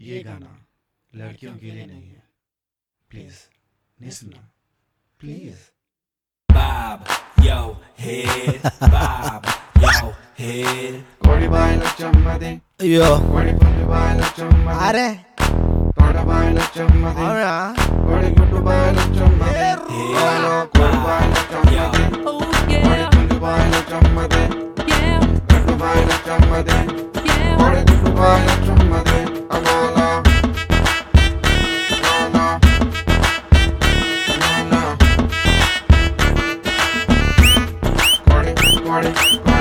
ये गाना लड़कियों के लिए नहीं है, प्लीज नहीं सुनना, please. Bob your head, bob your head. कोड़ी बायला चम्मदे, Yo, कोड़ी पुंजु बायला चम्मदे, are तोड़ा बायला चम्मदे, ora कोड़ी गुड्डू बायला चम्मदे, आलो कोड़ी बायला चम्मदे, कोड़ी पुंजु बायला चम्मदे, गुड्डू बायला चम्मदे, कोड़ी गुड्डू बायला चम्मदे, अमाला, अमाला, अमाला, कोड़ी कोड़ी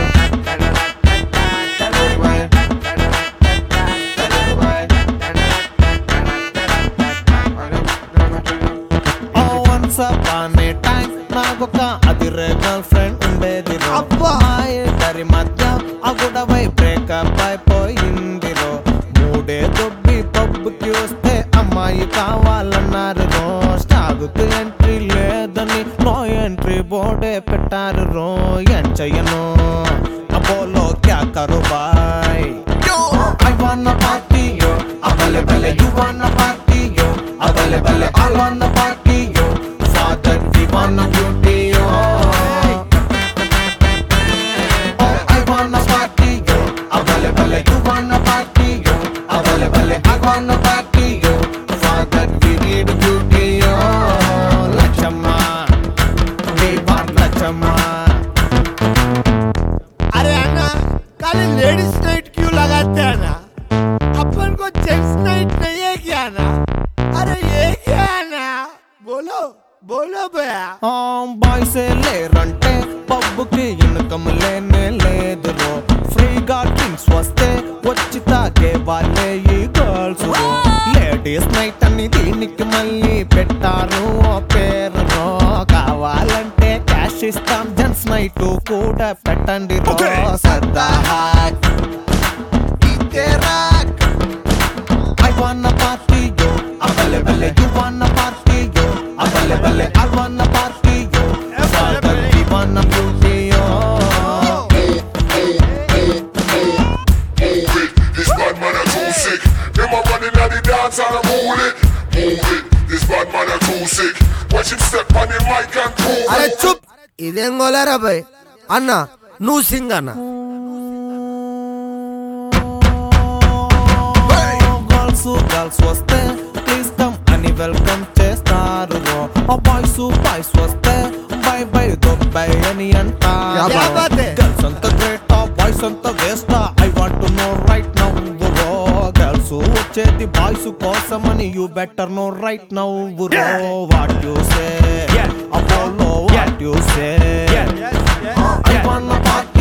Oh, once upon a time నాకొక అదిరే గర్ల్ ఫ్రెండ్ ఉండేది అబ్బా ఇద్దరి మధ్య ఆ గొడవై బ్రేకప్ అయిపోయిందిరో మూడే దొబ్బి పబ్కి వస్తే అమ్మాయి కావాలన్నారు రో స్టాగుతూ ఎంట్రీ లేదని నో ఎంట్రీ బోర్డే పెట్టారు రో ఏం చెయ్యను అపోలో క్యా కరు boy I wanna party yo abale bale you wanna party yo abale bale I wanna party yo father we wanna beauty yo oh I wanna party yo abale bale you wanna party yo abale bale I wanna party yo father we need beauty yo lachama we want lachama अरे अन्ना खाली ladies night क्यों लगाते हैं ना अपन को gents night नहीं है क्या ना अरे ये क्या है ना बोलो बोलो भैया బాయ్స్ లేరంటే పబ్బుకి ఇన్కమ్ లేనే లేదురో ఫ్రీగా డ్రింక్స్ వస్తే వచ్చి తాగే వాళ్ళే ఈ గర్ల్స్ లేడీస్ నైట్ అని దీనికి మళ్ళీ పెట్టారు ఓ పేరులో కావాలంటే క్యాష్ ఇస్తాం జెంట్స్ నైట్ కూడా పెట్టండి రో సరదా హాక్ ఇదే rock I wanna party yo abale bale you wanna party yo abale bale I wanna party yo father we wanna beauty yo This bad man a too sick. Them a running at the dance and a move it. This bad man a too sick. Watch him step on the mic and prove अरे it. चुप इदें गोलेरा भाई अन्ना नू सिंग अन्ना girls వస్తే please come అని welcome చేస్తారు బాయ్స్ వస్తే బై బై దొబ్బై అని क्या बात అంటారు है? గర్ల్స్ అంత గ్రేటా బాయ్స్ అంత వేస్టా I want to know right now రో గర్ల్స్ వచ్చేది బాయ్స్ కోసమని you better know right now రో what you say Apollo what you say I wanna party